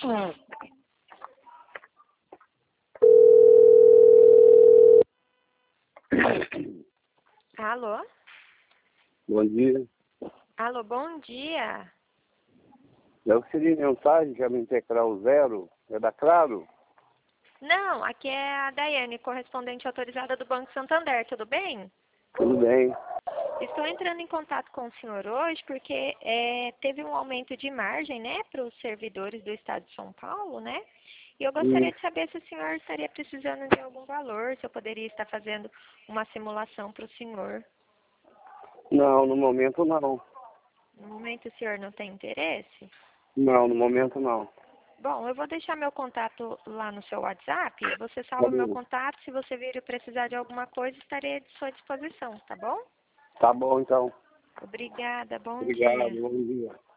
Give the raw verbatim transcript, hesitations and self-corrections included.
Alô? Bom dia. Alô, bom dia. Eu recebi mensagem que a minha Integral Zero é da Claro? Não, aqui é a Daiane, correspondente autorizada do Banco Santander, tudo bem? Tudo bem. Estou entrando em contato com o senhor hoje porque é, teve um aumento de margem, né, para os servidores do Estado de São Paulo, né? E eu gostaria Isso. de saber se o senhor estaria precisando de algum valor, se eu poderia estar fazendo uma simulação para o senhor. Não, no momento não. No momento o senhor não tem interesse? Não, no momento não. Bom, eu vou deixar meu contato lá no seu WhatsApp. Você Tá salva meu bom. contato. Se você vir e precisar de alguma coisa, estarei à sua disposição, tá bom? Tá bom, então. Obrigada, bom dia. Obrigado, bom dia.